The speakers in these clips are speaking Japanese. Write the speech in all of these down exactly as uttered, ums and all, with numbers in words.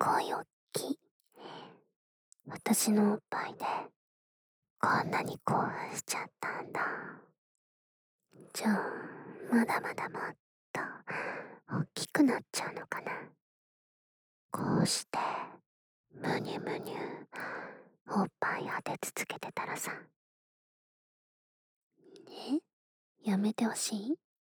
ごいおっきい。私のおっぱいでこんなに興奮しちゃったんだ。じゃあ、まだまだもっと大きくなっちゃうのかな。こうして、むにゅむにゅ、おっぱい当て続けてたらさ。え？やめてほしい？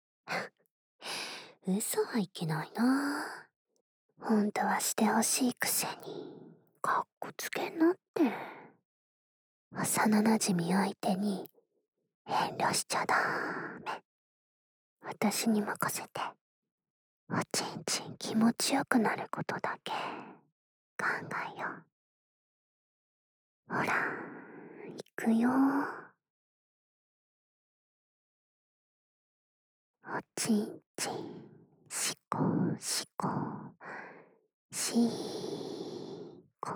嘘はいけないな。本当はしてほしいくせに、かっこつけんなって。幼なじみ相手に遠慮しちゃダメ。私に任せて、おちんちん気持ちよくなることだけ考えよう。ほら、いくよ。おちんちん、しこしこ、しーこ。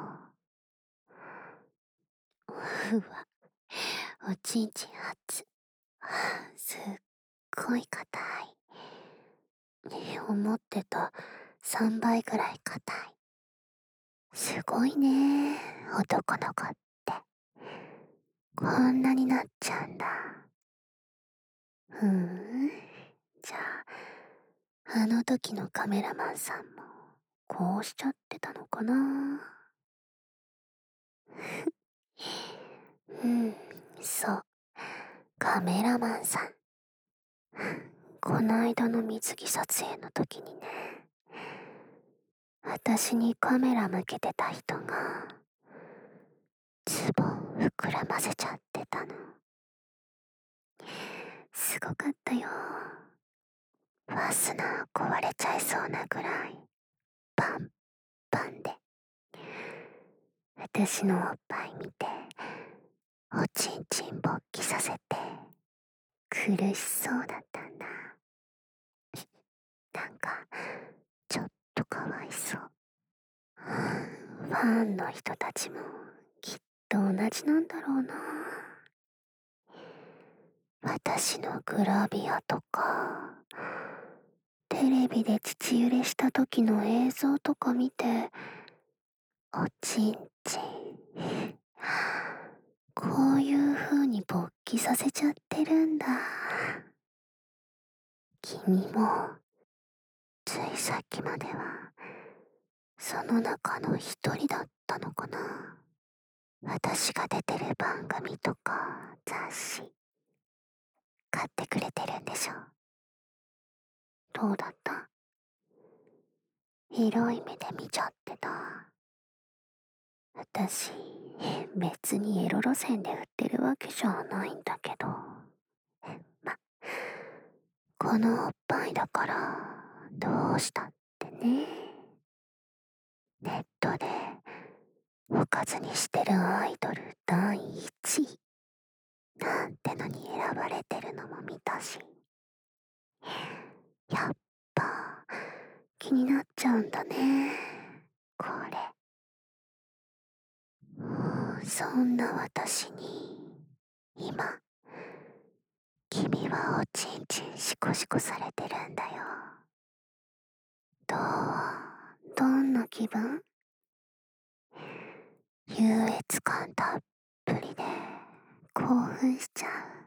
うわ、おちんちん熱。すっごい硬い。思ってたさんばいくらい硬い。すごいね、男の子って。こんなになっちゃうんだ。ふーん。じゃあ、あの時のカメラマンさんも、こうしちゃってたのかな。うん、そう。カメラマンさん。この間の水着撮影の時にね、私にカメラ向けてた人が、ズボン膨らませちゃってたの。すごかったよ。ファスナー壊れちゃいそうなぐらい、パンパンで。私のおっぱい見て、おちんちん勃起させて、苦しそうだったんだ。なんか、ちょっとかわいそう。ファンの人たちも、きっと同じなんだろうな。私のグラビアとか、テレビで父揺れした時の映像とか見て、おちんちん、こういう風に勃起させちゃってるんだ。君も、ついさっきまでは、その中の一人だったのかな。私が出てる番組とか雑誌、買ってくれてるんでしょ。どうだった？広い目で見ちゃってた。私、別にエロ路線で売ってるわけじゃないんだけど。ま、このおっぱいだから、どうしたってね。ネットで、おかずにしてるアイドルだいいちい。なんてのに選ばれてるのも見たし。やっぱ、気になっちゃうんだね。これ。そんな私に、今、君はおちんちんシコシコされてるんだよ。どう？どんな気分？優越感たっぷりで興奮しちゃう。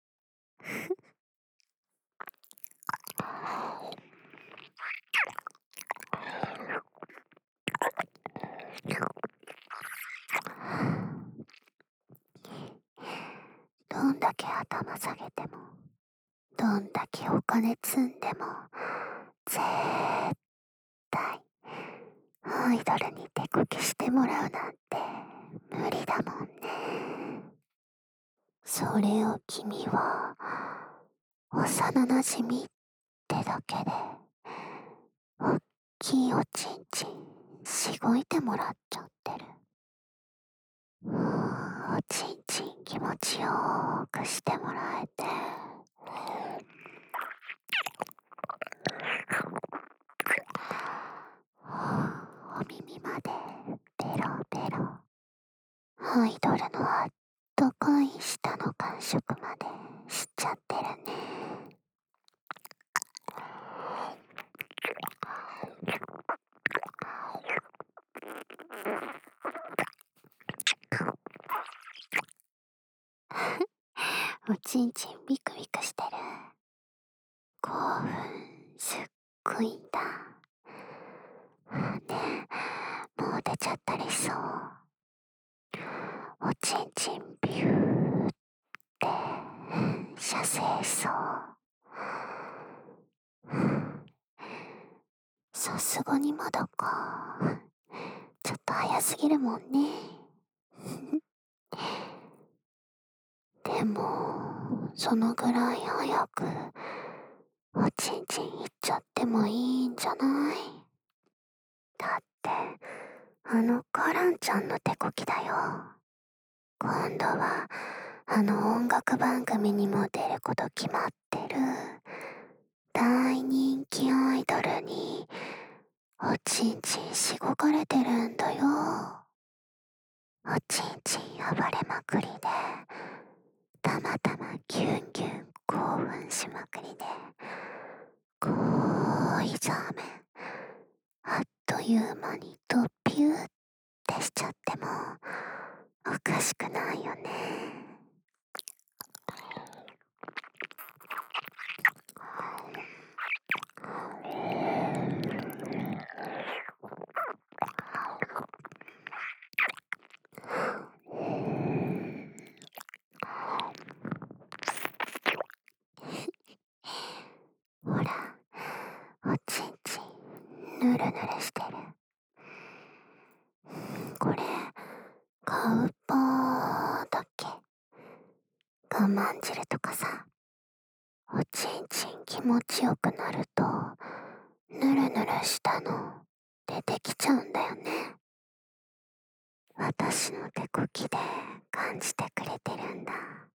どんだけ頭下げても、どんだけお金積んでも、絶対アイドルに手こきしてもらうなんて無理だもんね。それを君は幼なじみってだけでおっきいおちんちんしごいてもらっちゃってる。おちんちん気持ちよーくしてもらえて、お耳までペロペロ。アイドルのあったかい舌の感触までしちゃってるね。 ちんちんビクビクしてる。興奮すっごいんだ。ねえ、もう出ちゃったりしそう。おちんちんビューって射精しそう。さすがにまだか。ちょっと早すぎるもんね。でも、そのぐらい早く、おちんちんいっちゃってもいいんじゃない？だって、あのカランちゃんの手こきだよ。今度は、あの音楽番組にも出ること決まってる、大人気アイドルに、おちんちんしごかれてるんだよ。おちんちん暴れまくりで、たまたまギュンギュン興奮しまくりで、恋ザーメン、あっという間にドピューってしちゃっても、おかしくないよね。ほら、おちんちんぬるぬるしてる。これカウパーだっけ？我慢汁とかさ、おちんちん気持ちよくなるとぬるぬるしたの出てきちゃうんだよね。私の手こきで感じてくれてるんだ。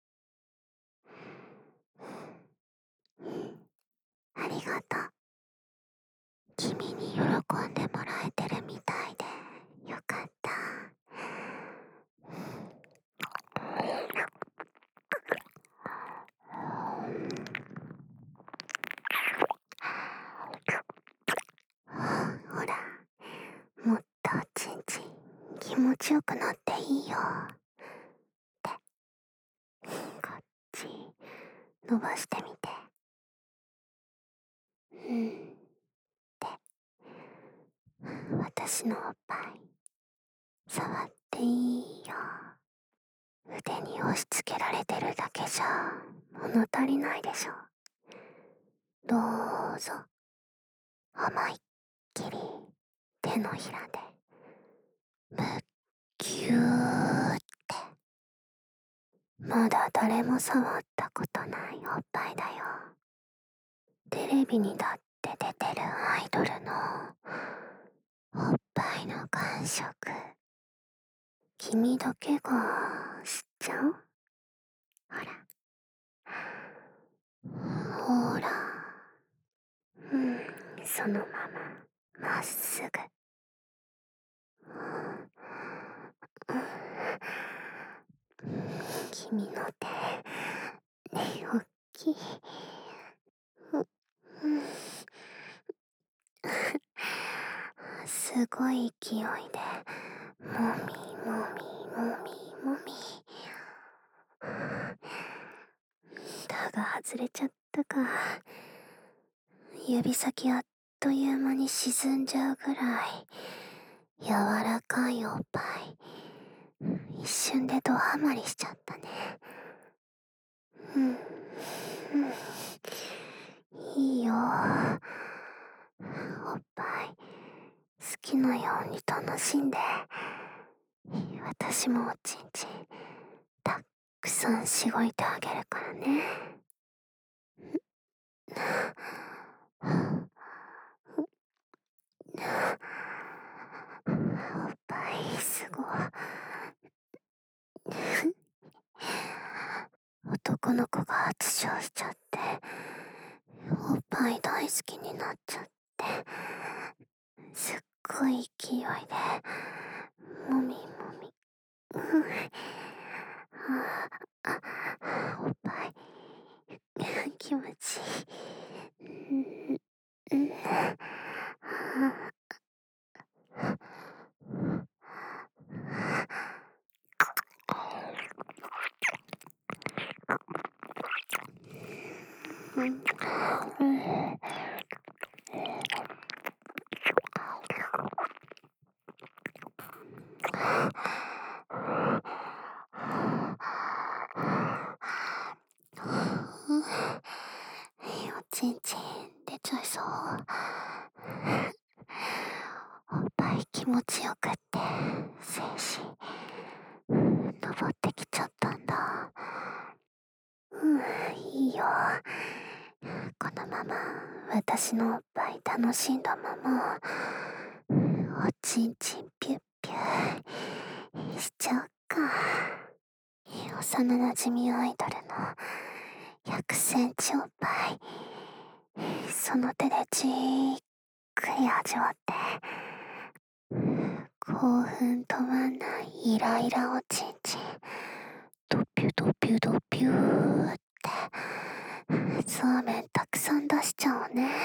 うん、ありがとう。君に喜んでもらえてるみたいでよかった。ほら、もっとおちんちん気持ちよくなっていいよって。こっち伸ばしてみて。うんって私のおっぱい触っていいよ。腕に押し付けられてるだけじゃ物足りないでしょ。どうぞ思いっきり手のひらでむっぎゅーって。まだ誰も触ったことないおっぱいだよ。テレビにだって出てるアイドルのおっぱいの感触、君だけが知っちゃう？ほらほら、うん、そのまままっすぐ。君の手、ね、おっきい。すごい勢いで、もみもみもみもみ。だが外れちゃったか。指先あっという間に沈んじゃうぐらい柔らかいおっぱい、一瞬でドハマりしちゃったね。うん、うん、いいよ。おっぱい好きなように楽しんで。私もおちんちんたくさんしごいてあげるからね。おっぱいすごい。男の子が発症しちゃって、おっぱい大好きになっちゃって、すっごい勢いでもみもみ、うん、ああ、おっぱい気持ちいい、うん、うん、あうん、うん、おちんちん出ちゃいそう。おっぱい気持ちよくって精子登ってきちゃったんだ。うん、いいよ。このまま私のおっぱい楽しんだままおちんちんピュッピュしちゃおっか。幼なじみアイドルのひゃくセンチおっぱい、その手でじーっくり味わって興奮止まんないイライラおちんちんドピュドピュドピューってそうめんたくさん出しちゃおうね。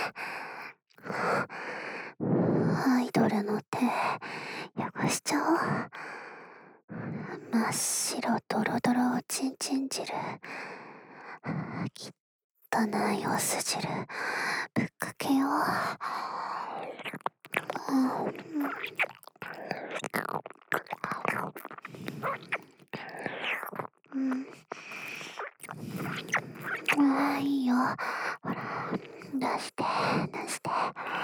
アイドルの手汚しちゃおう。真っ白ドロドロおちんちん汁、きったないお酢汁ぶっかけよう。うん、うん、ああいいよ。ほら出して出して、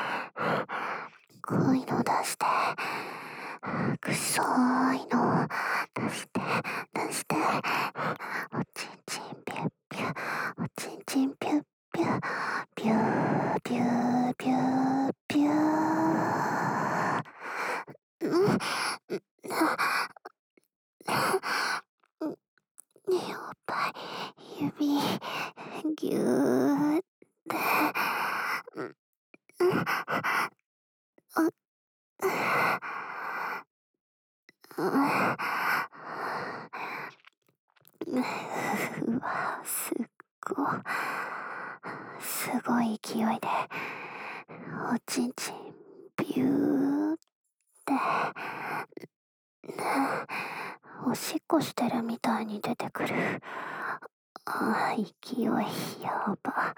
濃いの出して、くそーいの出して出して、おちんちんピュッピュ、おちんちんピュッピュ、ピューピューピューピュー。うん、ねえおっぱい指ぎゅーって、うん、あ、うわ、すっご、すごい勢いで、おちんちん、ビューって、ね、おしっこしてるみたいに出てくる。あ、勢いやば。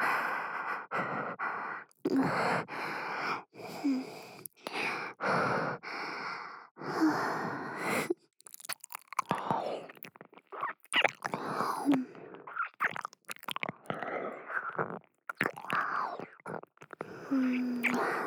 うん、うん、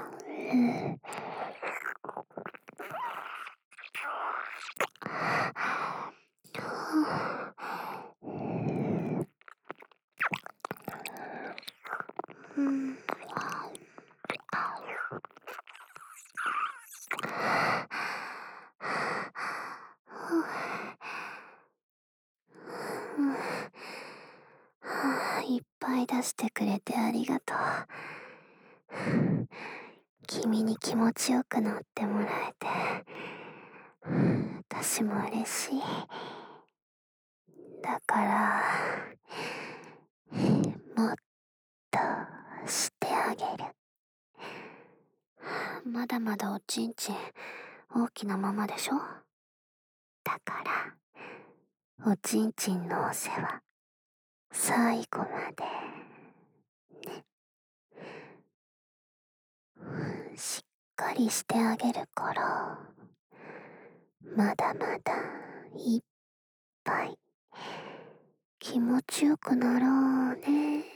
うん、いっぱい出してくれてありがとう。君に気持ちよくなってもらえて、私も嬉しい。だから、もっとしてあげる。まだまだおちんちん大きなままでしょ。だから、おちんちんのお世話、最後まで。しっかりしてあげるから、まだまだいっぱい気持ちよくなろうね。